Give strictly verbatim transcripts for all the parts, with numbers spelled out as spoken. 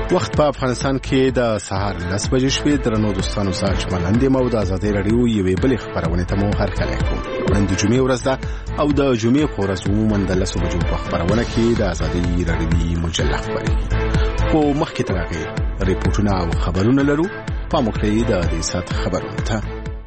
وخت په افغانستان کې د سهار لس بجې شوې. درنو دوستانو سره چمنند یم او د ازادۍ رادیو یوې بلې خبرونه ته مو هرکلی کوم. نن د جمعې ورځ ده او د جمعې په ورځ عموماً د لسو بجو په خبرونه کې د ازادۍ رادیو مجله خبرېږي. خو مخکې تر هغې ریپورټونه او خبرونه لرو. پام وکړئ د دې ساعت خبرونو ته.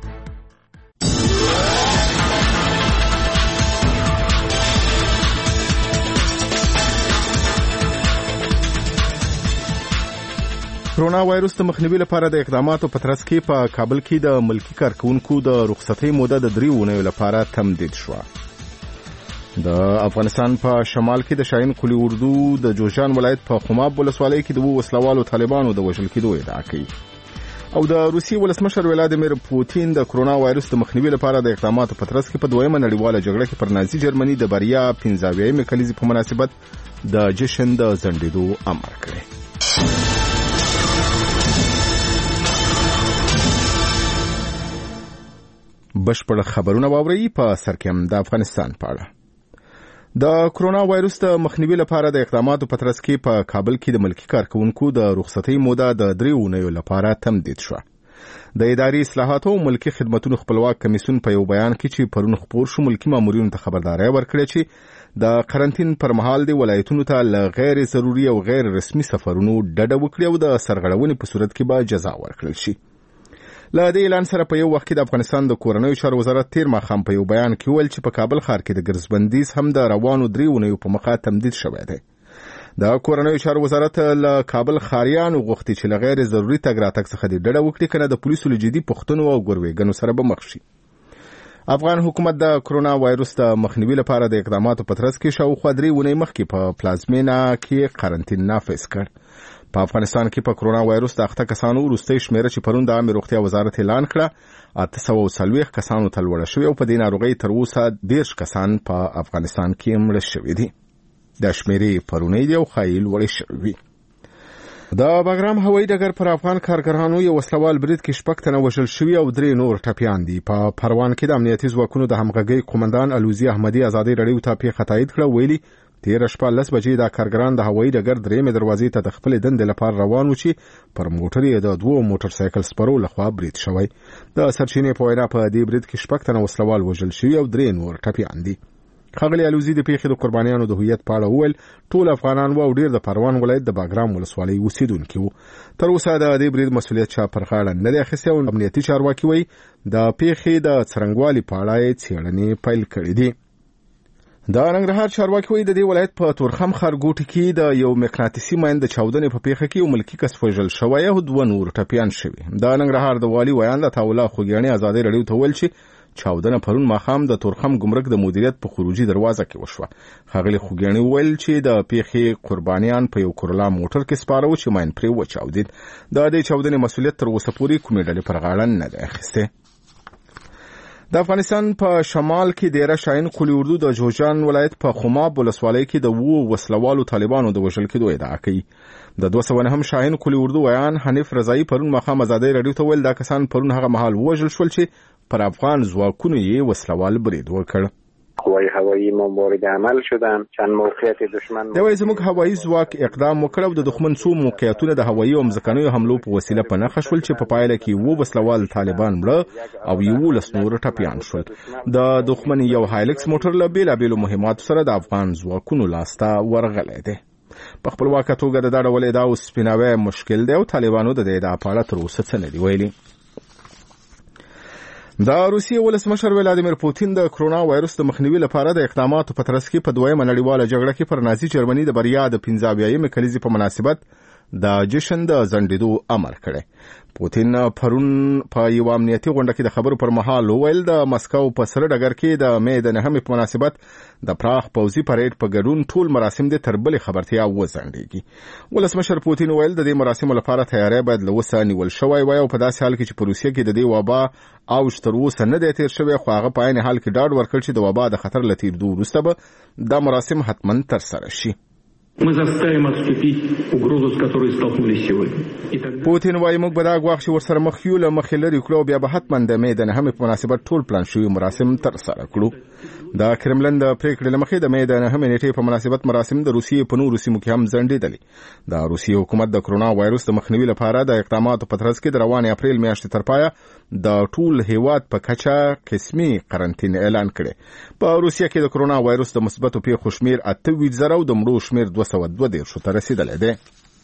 کرونا وایروس د مخنیوي لپاره د اقداماتو په ترڅ کې په کابل کې د ملکی کارکونکو د رخصتۍ موده د درې اونیو لپاره تمدید شوه. د افغانستان په شمال کې د شاهین قلی اردو د جوزجان ولایت په خماب ولسوالۍ کې د وسلوالو طالبانو د وژل کېدو ادعا کوي. او د روسیې ولسمشر ولادیمیر پوتین د کرونا وایروس د مخنیوي لپاره د اقداماتو په ترڅ کې په دویمه نړیواله جګړه کې پر نازي جرمني د بریا پنځه اویایمې کلیزې په مناسبت د جشن د ځنډېدو امر کړی. بشپړ خبرونه واورئ. په سر کې هم د افغانستان په اړه د کرونا وایروس د مخنیوي لپاره د اقداماتو په ترڅ کې په کابل کې د ملکی کارکونکو د رخصتۍ موده د درې اونیو لپاره تمدید شوه. د اداري اصلاحاتو او ملکی خدماتو خپلواک کمیسیون په یو بیان کې چې پرون خبر شو ملکی مامورینو ته خبرداري ورکړه چې د قرنټین پر مهال د ولایتونو ته ل غیر ضروري او غیر رسمي سفرونو ډډه وکړي او د سرغړونې په صورت کې به جزا ورکړل شي. له دې اعلان سره په یو وخت کې د افغانستان د کورنیو چارو وزارت تیر ماښام په یو بیان کې ویل چې په کابل ښار کې د ګرځبندیز هم د روانو درې اونیو په مخه تمدید شوی دی. د کورنیو چارو وزارت له کابل ښاریانو غوښتي چې له غیر ضروري تګ راتګ څخه د ډډه وکړي کنه د پولیسو له جدي پوښتنو او ګروېږنو سره به مخ شي. افغان حکومت د کرونا وایروس د مخنیوي لپاره د اقداماتو په ترڅ کې شاوخوا درې اونۍ مخکې په پلازمینه کې قرنټین نافذ کړ. په افغانستان کې په کرونا وایروس د اخته کسانو وروستۍ شمیره چې پرون د عامه روغتیا وزارت اعلان کړه اته سوه څلوېښت کسانو ته لوړه شوې او په دې ناروغۍ تر اوسه دېرش کسان په افغانستان کې مړه شوي دي. دا شمیرې پرونی دي او ښایي لوړې شوې وي. د بګرام هوایي ډګر پر افغان کارګرانو یو وسلوال برید کې شپږ تنه وژل شوي او درې نور ټپیان دي. په پروان کې د امنیتي ځواکونو د همغږۍ قومندان الوزي احمدي ازادۍ رادیو ته پیښه تایید کړه. ویلي تیر شپه لس بجې د کارګران د هوایي ډګر درېمې دروازې ته د خپلې دندې لپاره روان و چې پر موټر یې د دوو موټر سایکل سپرو لخوا برید شوی. د سرچینې په وینا په دې برید کې شپږ تنه وسلوال وژل شوي او درې نور ټپیان دي. ښاغلي الوزي د پیښې د قربانیانو د هویت په اړه وویل ټول افغانان و او ډیر د پروان ولایت د باګرام ولسوالۍ اوسیدونکي وو. تر اوسه د دې برید مسؤلیت چا پر غاړه نه دی اخیستی او امنیتي چارواکي وایي د پیښې د څرنګوالي په اړه یې څېړنې پیل کړې دي. د ننګرهار چارواکي وایي د دې ولایت په تورخم ښارګوټي کې د یو مقناطیسي ماین د چاودنې په پیښه کې یو ملکي کس وژل شوی او دوه نور ټپیان شوي. د ننګرهار د والي ویان د عطاالله خوږیاڼي ازادۍ رادیو ته ویل چې چاودنه پرون ماښام د تورخم ګمرک د مدیریت په خروجي دروازه کې وشوه. ښاغلي خوږیاڼي ویل چې د پیښې قربانیان په یو کورلا موټر کې سپاره و چې ماین پرې وچاودېد. د دې چاودنې مسؤلیت تر اوسه پورې کومې ډلې پر غاړه نه دی اخیستی. د افغانستان په شمال کې د شاهین قلی اردو د جوزجان ولایت په خماب ولسوالۍ کې د وو وسلوالو طالبانو د وژل کېدو ادعا کوي. د دوه سوه نهم شاهین قلی اردو ویان حنیف رضایي پرون ماښام ازادۍ رادیو ته ویل دا کسان پرون هغه مهال ووژل شول چې پر افغان ځواکونو یې وسلوال برید وکړ. قوای هوایی ما وارد عمل شدن. چند موقعیت دشمن دوی زموږ هوایی ځواک اقدام وکړ او د دښمن څو موقعیتونه د هوایی او ځمکنیو حملو په وسیله په نښه شول چې په پایله کې وو وسلوال طالبان مړه او یولس نور ټپیان شول. د دښمن یو هایلکس موټر له بېلابېلو مهماتو سره د افغان ځواکونو لاسته ورغلی دی. په خپلواکه توګه د دا ډول ادعاو سپیناوی مشکل دی او طالبانو د دې ادعا په اړه تر اوسه څه نه دي ویلي. د روسیې ولسمشر ولادیمیر پوتین د کرونا وایروس د مخنیوي لپاره د اقداماتو په ترڅ کې په دویمه نړیواله جګړه کې پر نازي جرمني د بریا د پنځه اویایمې کلیزې په مناسبت د جشن د ځنډېدو امر کړی. پوتین پرون په یو امنیتي غونډه کې د خبرو پر مهال وویل د مسکو په سره ډګر کې د مې د نهمې په مناسبت د پراخ پوځي پریډ په ګډون ټول مراسم د تر بلې خبرتیا وځنډېږي. ولسمشر پوتین ویل د دې مراسمو لپاره تیاری باید له اوسه نیول شوی وای او په داسې حال کې چې په روسیه کې د دې وبا اوج تر اوسه نه دی تیر شوی خو هغه په عین حال کې ډاډ ورکړ چې د وبا د خطر له تېرېدو وروسته به دا مراسم حتما ترسره شي. Мы заставим отступить угрозу, с которой столкнулись сегодня. پوتین وايي موږ به دا غواړو چې ورسره مخ یو له مخې لرې کړو بیا به حتما د مې د نهمې په مناسبت ټول پلان شوي مراسم ترسره کړو. د کرملن د پریکړې له مخې د مې د نهمې نیټې په مناسبت مراسم د روسیې په نورو سیمو کې هم ځنډېدلې. د روسیې حکومت د کرونا وایروس د مخنیوي لپاره د اقداماتو په ترڅ کې د روانې اپریل میاشتې تر پایه د ټول هیواد په کچه قسمي قرنطین اعلان کړي. په روسیې کې د کرونا وایروس د مثبتو پیښو شمیر اته ویشت زره او د مړو شمیر دوه سوه دوه دېرش ته رسیدلی دی.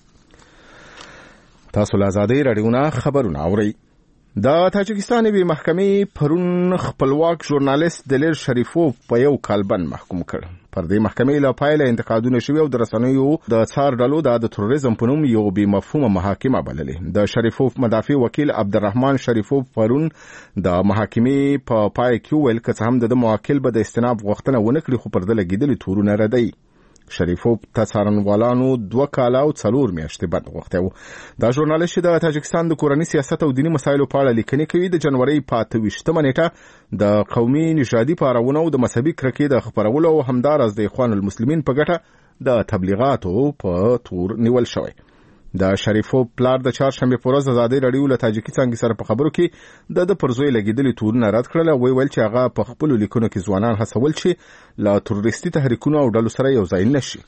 تاسو له ازادۍ راډیو نه خبرونه اورئ. د تاجکستان یوې محکمې پرون خپلواک ژورنالیست دلیر شریفوف په یو کال بند محکوم کړ. پر دې محکمې له پایله انتقادونه شوي او د رسنیو د څار ډلو د تروریزم په نوم یو بې مفهومه محاکمه بللې. د شریفوف مدافع وکیل عبدالرحمن شریفوف پرون د محاکمې په پای کې وویل که څه هم د موکل به د استناب غوښتنه ونه کړي خو پر ده لګېدلي تورونه ردوي. شریفوف ته څارنوالانو دوه کاله او څلور میاشتې بند غوښتی و. دا ژورنالیست چې د تاجکستان د کورني سیاست او دیني مسایلو په اړه لیکنې کوي د جنورۍ په اته ویشتمه نیټه د قومي نژادي پارونه او د مذهبي کرکې د خپرولو او همداراز د اخوان المسلمین په ګټه د تبلیغاتو په تور نیول شوی. د شریفوف پلار د چهارشنبې په ورځ د ازادۍ راډیو له تاجکي څانګې سره په خبرو کې د د پر زوی لګېدلي تورونه رد کړل او ویل چې هغه په خپلو لیکنو کې ځوانان هڅول چې له تروریستي تحریکونو او ډلو سره یو ځای نه شي.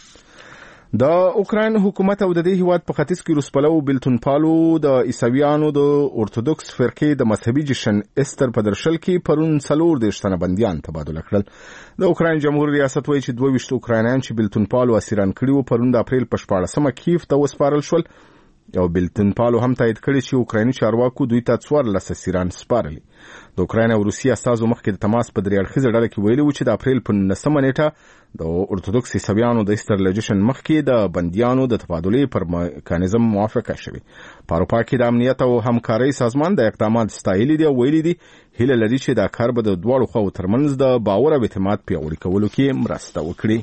د اوکراین حکومت او د دې هیواد په ختیځ کې روسپلو بیلتون پالو د عیسویانو د اورتودوکس فرقې د مذهبي جشن استر په درشل کې پرون څلور دېرش تنه بندیان تبادله کړل. د اوکراین جمهور ریاست وایي چې دوه ویشت اوکراینیان چې بیلتون پالو اسیران کړي وو پرون د اپریل په شپاړسمه کیف ته وسپارل شول او بیلتون پالو هم تایید کړي چې اوکرایني چارواکو دوی ته څوارلس اسیران سپارلي. د اوکراین او روسیې استازو مخکې د تماس په درې اړخیزه ډله کې ویلي وو چې د اپریل په نولسمه نیټه د اورتودوکس عیسویانو د ایسټر له جشن مخکې د بندیانو د تبادلې پر میکانیزم موافقه شوې. په اروپا کې د امنیت او همکارۍ سازمان د اقدامات ستایلي دي او ویلي دي هیله لري چې دا کار به د دواړو خواو ترمنځ د باور او اعتماد پیاوړي کولو کې مرسته وکړي.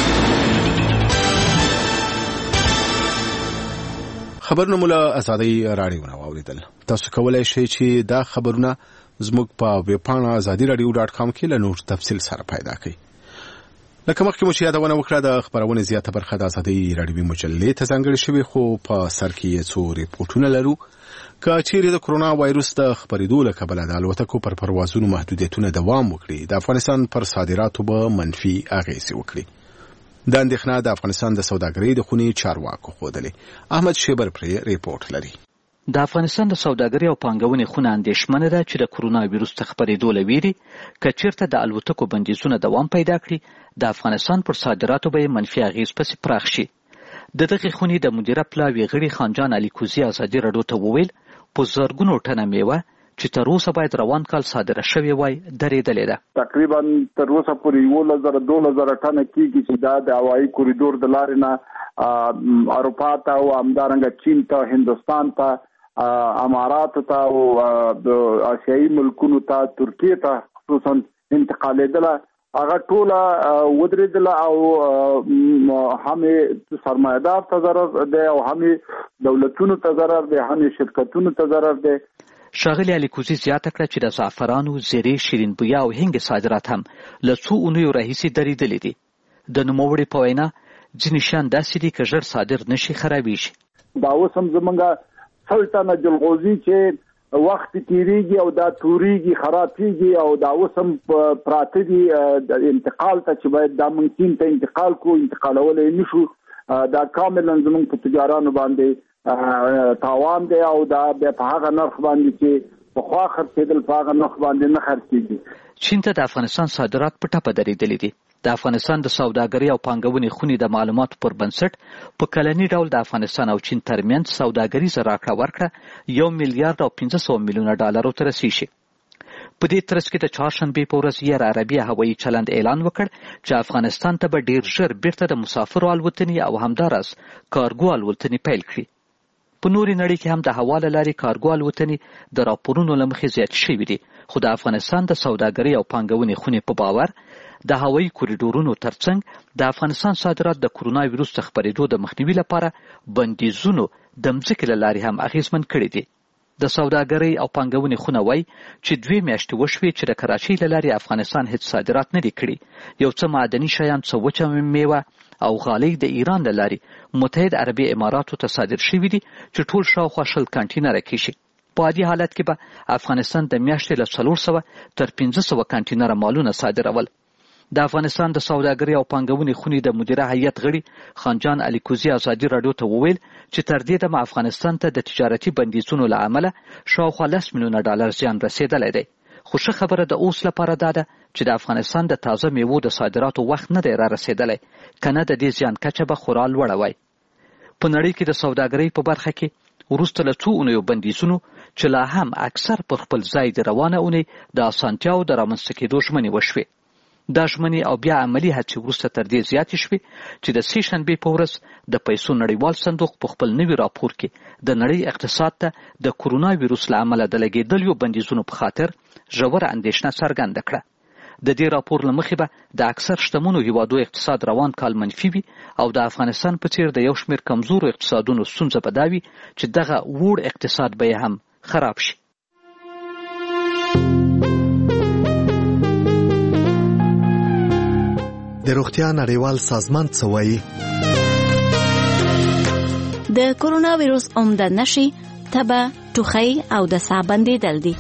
خبرونه مو له ازادۍ راډیو نه واوریدل. تاسو کولای شئ چې دا خبرونه زموږ په ویب پاڼه ازادي راډیو ډاټ کام کې له نور تفصیل سره پیدا کړئ. لکه مخکې مو چې یادونه وکړه د خبرونې زیاته برخه د ازادۍ راډیوي مجلې ته ځانګړې شوې خو په سر کې یې څو ریپورټونه لرو. که چیرې د کرونا وایروس د خپرېدو له کبله د الوتکو پر پروازونو محدودیتونه دوام وکړي د افغانستان پر صادراتو به منفي اغېزې وکړي. دا اندېښنه د افغانستان د سوداګرۍ د خونې چارواکو ښودلې. احمد شیبر پرې ریپورټ لري. د افغانستان د سوداګرۍ او پانګونې خونه اندېښمنه ده چې د کرونا وایروس څخه خپرېدو له ویرې که چېرته د الوتکو بندیزونه دوام پیدا کړي د افغانستان پر صادراتو به منفي اغېز پسې پراخ شي. د دغې خونې د مدیره پلاوي غړي خانجان علي کوزي ازادي راډیو ته وویل په زرګونو ټنه میوه چې تر اوسه باید روان کال صادره شوې وای درېدلې ده. تقریبا تر اوسه پورې یولس زره دولس زره ټنه کېږي چې دا د هوایي کوریډور د لارې نه اروپا ته او همدارنګه چین ته هندوستان ته امارات ته او د آسیایي ملکونو ته ترکیه ته خصوصا انتقالېدله هغه ټوله ودرېدله او هم سرمایه‌دار ته ضرر دی او هم دولتونو ته ضرر دی هم شرکتونو ته ضرر دی. ښاغلي علي کوزي زیاته کړه چې د زعفرانو، زیرې، شیرین بویه او هنګ صادرات هم له څو اونیو راهیسې درېدلي دي. د نوموړي په وینا ځینې شیان داسې دي که ژر صادر نشي خرابېږي. دا اوس هم زمونږ سل ټنه جلغوزي چې وخت تیریږي او دا توريږي خرابېږي او دا اوس هم پراته دي د انتقال ته چې باید دا موږ چین ته انتقال کو انتقالولای نشو. دا کاملا زموږ په تجارانو باندې تاوان دی او دا په هغه نرخ باندې چې په خوا خرڅېدل په هغه نرخ باندې نه خرڅېږي. چین ته د افغانستان صادرات په ټپه درېدلي دي. د افغانستان د سوداګرۍ او پانګونې خونې د معلوماتو پر بنسټ په کلني ډول د افغانستان او چین ترمنځ سوداګریزه راکړه ورکړه یو میلیارډ او پنځه سوه میلیونه ډالرو ته رسیږي. په دې ترڅ کې د چهارشنبې په ورځ ایر عربیه هوایي چلند اعلان وکړ چې افغانستان ته به ډیر ژر بیرته د مسافرو الوتنې او همداراز کارګو الوتنې پیل کړي. په نورې نړۍ کې هم د هوا له لارې کارګو الوتنې د راپورونو له مخې زیاتې شوي دي، خو د افغانستان د سوداګرۍ او پانګونې خونې په باور د هوایي کوریډورونو ترڅنګ د افغانستان صادرات د کرونا وایروس څخه خپرېدو د مخنیوي لپاره بندیزونو د مځکې له لارې هم اغېزمن کړي دي. د سوداګرۍ او پانګونې خونه وایي چې دوې میاشتې وشوې چې د کراچۍ له لارې افغانستان هیڅ صادرات نه دي کړي. یو څه معدني شیان، څه وچه میوه او غالۍ د ایران له لارې متحد عربي اماراتو ته صادر شوي دي چې ټول شاوخوا شل کانټینره کېږي. په عادي حالت کې به افغانستان د میاشتې له څلور سوه تر پنځه سوه کانټینره مالونه صادرول. د افغانستان د سوداګرۍ او پانګونې خونې د مدیره هیئت غړي خانجان الیکوزي ازادي راډیو ته وویل چې تر دې دمه افغانستان ته د تجارتي بندیزونو له امله شاوخوا لس میلیونه ډالر زیان رسېدلی دی. خو ښه خبره د اوس لپاره دا ده چې د افغانستان د تازه میوو د صادراتو وخت نه دی را رسېدلی، که نه د دې زیان کچه به خورا لوړه وای. په نړۍ کې د سوداګرۍ په برخه کې وروسته له څو اونیو بندیزونو چې لا هم اکثر پر خپل ځای د روانه اونۍ د اسانتیاو د رامنځته کېدو ژمنې وشوې. دا ژمنې او بیا عملي هڅې وروسته تر دې زیاتې شوې چې د سې شنبې په ورځ د پیسو نړیوال صندوق په خپل نوي راپور کې د نړۍ اقتصاد ته د کورونا ویروس له امله د لګېدلیو بندیزونو په خاطر ژوره اندېښنه څرګنده کړه. د دې راپور له مخې به د اکثر شتمنو هیوادو اقتصاد روان کال منفي وي او د افغانستان په څیر د یو شمېر کمزورو اقتصادونو ستونزه به دا وي چې دغه وړ اقتصاد به یې هم خراب شي. د روغتیا نړیوال سازمان څه وایي؟ د کورونا ویروس عمده نښې تبه، ټوخی او د ساه بندېدل دي.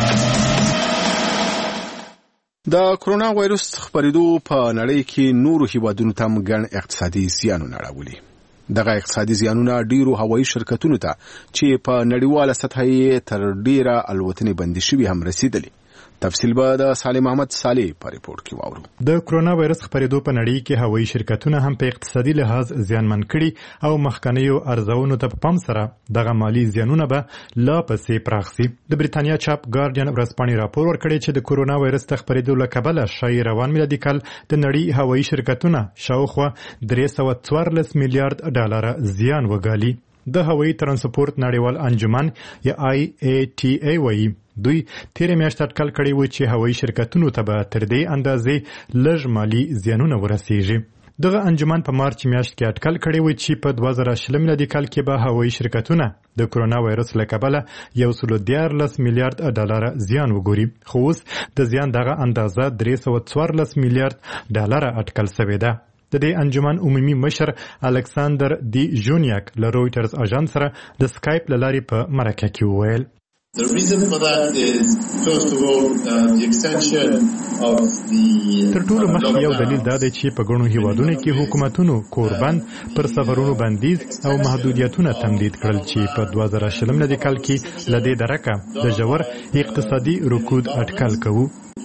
د کورونا وایروس خپرېدو په نړۍ کې نورو هیوادونو ته هم ګڼ اقتصادي زیانونه راولي. دغه اقتصادي زیانونه ډیرو هوایي شرکتونو ته چې په نړیواله سطحه یې تر ډیره الوتنې بندي شوي هم رسیدلي. تفصیل به د سالم احمد صالح په ریپورت کې واورو. د کورونا وایرس خپرېدو په نړۍ کې هوایي شرکتونه هم په اقتصادي لحاظ زیانمن کړي او مخکنیو ارزونو ته په پام سره دغه مالی زیانونه به لا پسې پراخ شي. د بریتانیا چاپ ګارډین ورځپاڼې راپور ورکړی چې د کورونا وایرس د خپرېدو له کبله شایي روان میلادي کال د نړۍ هوایي شرکتونه شاوخوا درې سوه څوارلس میلیارډ ډالره زیان وګالي. د هوایي ترانسپورت نړیوال انجمن یا آی ای ټي ای وایي دوی تیره میاشت اټکل کړی و چې هوایي شرکتونو ته به تر دې اندازې لږ مالي زیانونه ورسیږي. دغه انجمن په مارچ میاشت کې اټکل کړی و چې په دوه زره شل میلادي کال کې به هوایي شرکتونه د کورونا وایرس له کبله یو سل دیارلس میلیارډ ډالره زیان وګوري، خو اوس د زیان دغه اندازه درې سوه څوارلس میلیارډ ډالره اټکل شوې ده. د دې انجمن عمومي مشر الکساندر دی ژونیاک له رویټرز اژانس سره د سکایپ له لارې په مرکه کې وویل The reason for that is, first of all, uh, the extension of the... تر ټولو مخکې یو دلیل دا دی چې په ګڼو هیوادونو کې حکومتونو کوربند پر سفرونو بندیز او محدودیتونه تمدید کړل چې په دوه زره شل میلادي کال کې له دې درکه د ژور اقتصادي رکود اټکل کوو.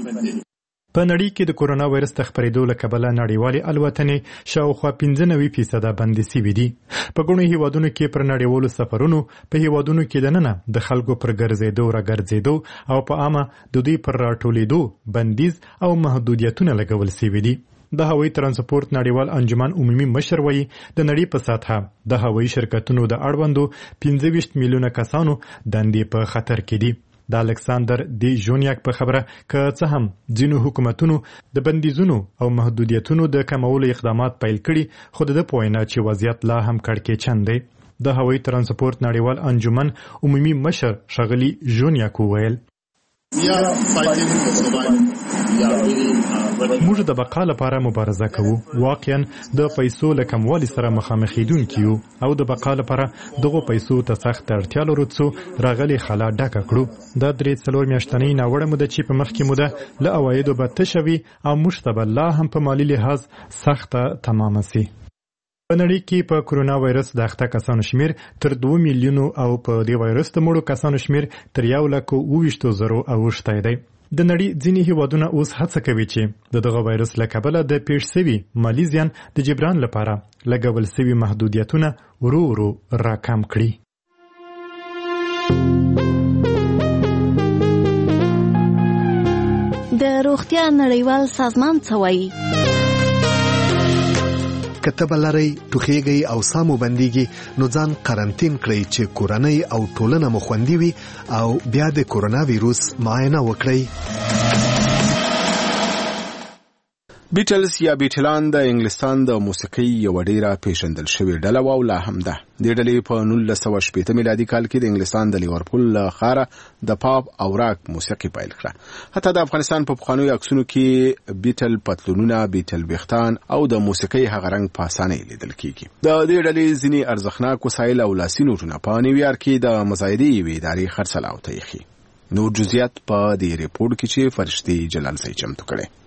په نړۍ کې د کورونا وایرس د خپرېدو له کبله نړیوالې الوتنې شاوخوا پنځه نوي فیصده بندې سوي دي. په ګڼو هیوادونو کې پر نړیوالو سفرونو په هیوادونو کې دننه د خلکو پر ګرځېدو راګرځېدو او په عامه د دوی پر راټولېدو بندیز او محدودیتونه لګول سوي دي. د هوایي ترانسپورت نړیوال انجمن عمومي مشر وایي د نړۍ په سطحه د هوایي شرکتونو د اړوندو پنځه ویشت میلیونه کسانو دندې په خطر کې دي. د الکساندر دی ژونیاک په خبره که څه هم ځینو حکومتونو د بندیزونو او محدودیتونو د کمولو اقدامات پیل کړي، خو د ده په وینا چې وضعیت لا هم کړکېچن دی. د هوایي ترانسپورت نړیوال انجمن عمومي مشر ښاغلي ژونیاک وویل موږ د بقا لپاره مبارزه کوو. واقعا د پیسو له کموالي سره مخامخېدونکي یو او د بقا لپاره دغو پیسو ته سخت اړتیا لرو څو راغلې خلا ډکه کړو. دا درې څلور میاشتنۍ ناوړه موده چې په مخکې موده له عوایدو به تشه وي او موږ ته به لا هم په مالي لحاظ سخته تمامه سي. په نړۍ کې په کورونا وایرس د اخته کسانو شمیر تر دوه میلیونو او په دې وایرس د مړو کسانو شمیر تر یو لک اوه ویشت زرو اوښتی دی. د نړۍ ځینې هیوادونه اوس هڅه کوي چې د دغه وایرس له کبله د پیښ سوي مالي زیان د جبران لپاره لګول سوي محدودیتونه ورو ورو راکم کړي. د روغتیا نړیوال سازمان څه وایي؟ که تبه لرئ، ټوخیږئ او ساه مو بندیږي نو ځان قرنطین کړئ چې کورنۍ او ټولنه مو خوندي وي او بیا د کورونا ویروس معاینه وکړئ. بیټلز یا بیټلان د انګلستان د موسیقۍ یو ډیره پیژندل شوې ډله و او لا هم ده. د ډلې په نولس سوه شپږ میلادي کال کې د انګلستان د لیورپول له ښاره د پاپ او راک موسیقي پیل کړه. حتی د افغانستان په پخوانیو عکسونو کې بیټل پتلونونه، بیټل ویښتان او د موسیقۍ هغه رنګ په اسانۍ لیدل کیږي. د دې ډلې ځینې ارزښتناک وسایل او لاسي نوټونه په نیویارک کې د مزایدې یوې ادارې خرڅلاو ته ایښي. نور جزئیات په دې ریپورت کې چې فرشتي جلال زئی چمتو کړي.